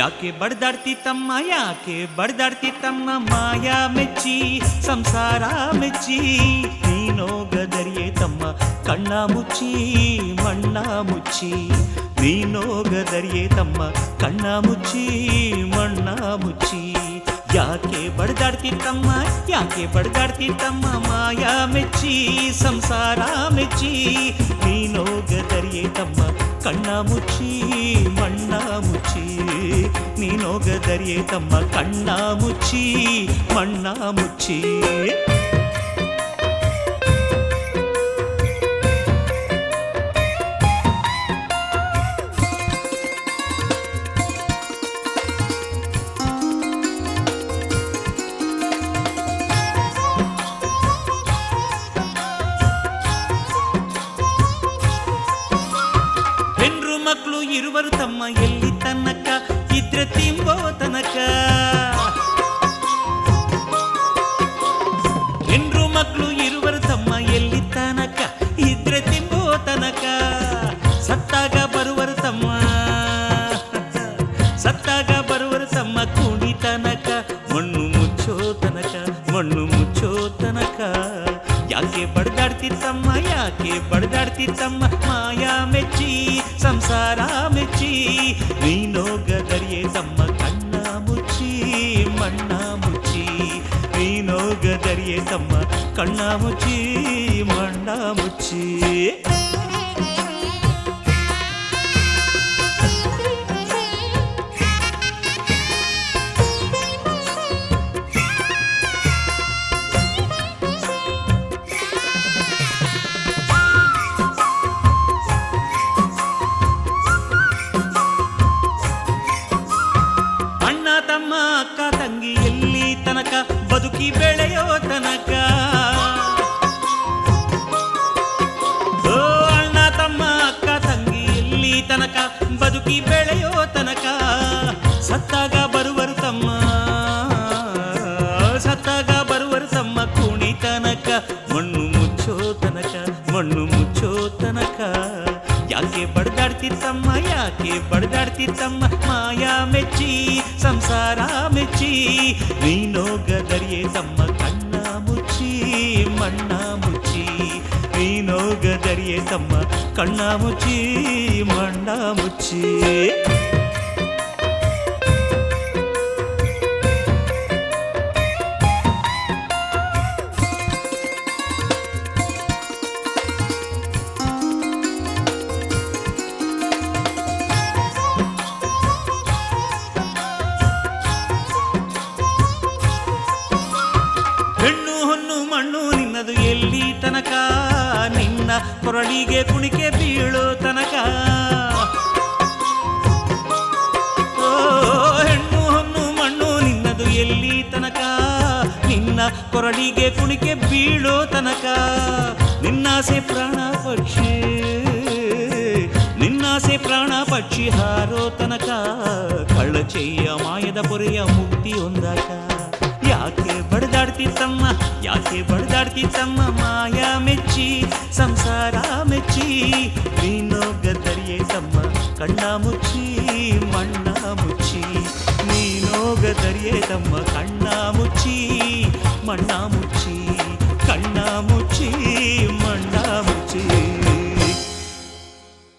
ಯಾಕೆ ಬಡ್ದಾಡ್ತಿತ್ತಮ್ಮ ಯಾಕೆ ಬಡ್ದಾಡ್ತಿತ್ತಮ್ಮ ಮಾಯಾ ಮೆಚ್ಚಿ ಸಂಸಾರ ಮೆಚ್ಚಿ ನೀನೋಗದರಿಯೇ ತಮ್ಮ ಕಣ್ಣ ಮುಚ್ಚಿ ಮಣ್ಣ ಮುಚ್ಚಿ ನೀನೋಗದರಿಯೇ ತಮ್ಮ ಕಣ್ಣ ಮುಚ್ಚಿ ಮಣ್ಣ ಮುಚ್ಚಿ ಯಾಕೆ ಬಡ್ದಾಡ್ತಿತ್ತಮ್ಮ ಯಾಕೆ ಬಡ್ದಾಡ್ತಿತ್ತಮ್ಮ ಮಾಯಾ ಮೆಚ್ಚಿ ಸಂಸಾರ ಮೆಚ್ಚಿ ನೀನೋಗದರಿಯೇ ತಮ್ಮ ಕಣ್ಣ ಮುಚ್ಚಿ ಮಣ್ಣ ಮುಚ್ಚಿ ನೀನೋಗದರಿಯೇ ತಮ್ಮ ಕಣ್ಣ ಮುಚ್ಚಿ ಮಣ್ಣ ಮುಚ್ಚಿ ಮಕ್ಕಳು ಇರುವರು ತಮ್ಮ ಎಲ್ಲಿ ತನಕ ಇದ್ರೆ ತಿಂಬೋ ತನಕ ಹೆಂಡ್ರು ಮಕ್ಕಳು ಇರುವರು ತಮ್ಮ ಎಲ್ಲಿ ತನಕ ಇದ್ರೆ ತಿಂಬೋ ತನಕ ಸತ್ತಾಗ ಬರುವರು ತಮ್ಮ ಸತ್ತಾಗ ಬರುವರು ತಮ್ಮ ಕುಣಿ ತನಕ ಮಣ್ಣು ಮುಚ್ಚೋ ತನಕ ಮಣ್ಣು ಮುಚ್ಚೋ ತನಕ ಯಾಕೆ ಬಡ್ದಾಡ್ತಿತ್ತಮ್ಮ ಯಾಕೆ ಬಡ್ದಾಡ್ತಿತ್ತಮ್ಮ ಮಾಯಾ ಮೆಚ್ಚಿ ಸಂಸಾರ ಮೆಚ್ಚಿ ನೀನೋಗದರಿಯೇ ತಮ್ಮ ಕಣ್ಣ ಮುಚ್ಚಿ ಮಣ್ಣ ಮುಚ್ಚಿ ನೀನೋಗದರಿಯೇ ತಮ್ಮ ಕಣ್ಣ ಮುಚ್ಚಿ ಮಣ್ಣ ಮುಚ್ಚಿ ತಮ್ಮ ಅಕ್ಕ ತಂಗಿ ಎಲ್ಲಿ ತನಕ ಬದುಕಿ ಬೆಳೆಯೋ ತನಕ ಓ ಅಣ್ಣ ತಮ್ಮ ಅಕ್ಕ ತಂಗಿ ಎಲ್ಲಿ ತನಕ ಬದುಕಿ ಬೆಳೆಯೋ ತನಕ ಸತ್ತಾಗ ಬರುವರು ತಮ್ಮ ಸತ್ತಾಗ ಬರುವರು ತಮ್ಮ ಕುಣಿ ತನಕ ಮಣ್ಣು ಮುಚ್ಚೋ ತನಕ ಮಣ್ಣು ಮುಚ್ಚೋ ತನಕ ಯಾಕೆ ಬಡ್ದಾಡ್ತಿತ್ತಮ್ಮ ಯಾಕೆ ಬಡ್ದಾಡ್ತಿತ್ತಮ್ಮ ಮಾಯಾ ಮೆಚ್ಚಿ ಸಂಸಾರ ಮೆಚ್ಚಿ ನೀನೋಗದರಿಯೇ ತಮ್ಮ ಕಣ್ಣ ಮುಚ್ಚಿ ಮಣ್ಣ ಮುಚ್ಚಿ ನೀನೋಗದರಿಯೇ ತಮ್ಮ ಕಣ್ಣ ಮುಚ್ಚಿ ಮಣ್ಣ ಮುಚ್ಚಿ ಹೆಣ್ಣು ಹೊನ್ನು ಮಣ್ಣು ನಿನ್ನದು ಎಲ್ಲಿ ತನಕ ನಿನ್ನ ಕೊರಳಿಗೆ ಕುಣಿಕೆ ಬೀಳೋ ತನಕ ಓ ಹೆಣ್ಣು ಹೊನ್ನು ಮಣ್ಣು ನಿನ್ನದು ಎಲ್ಲಿ ತನಕ ನಿನ್ನ ಕೊರಳಿಗೆ ಕುಣಿಕೆ ಬೀಳೋ ತನಕ ನಿನ್ನಾಸೆ ಪ್ರಾಣ ಪಕ್ಷಿ ನಿನ್ನಾಸೆ ಪ್ರಾಣ ಪಕ್ಷಿ ಹಾರೋ ತನಕ ಕಳ್ಳಚೆಯ್ಯ ಮಾಯದ ಪೊರೆಯ ಮುಕ್ತಿ ಹೊಂದಾಕ ಯಾಕೆ ಬಡ್ದಾಡ್ತಿತ್ತಮ್ಮ ಯಾಕೆ ಬಡ್ದಾಡ್ತಿತ್ತಮ್ಮ ಮಾಯಾ ಮೆಚ್ಚಿ ಸಂಸಾರ ಮೆಚ್ಚಿ ನೀನೋಗದರಿಯೇ ತಮ್ಮ ಕಣ್ಣ ಮುಚ್ಚಿ ಮಣ್ಣ ಮುಚ್ಚಿ ನೀನೋಗದರಿಯೇ ತಮ್ಮ ಕಣ್ಣ ಮುಚ್ಚಿ ಮಣ್ಣ ಮುಚ್ಚಿ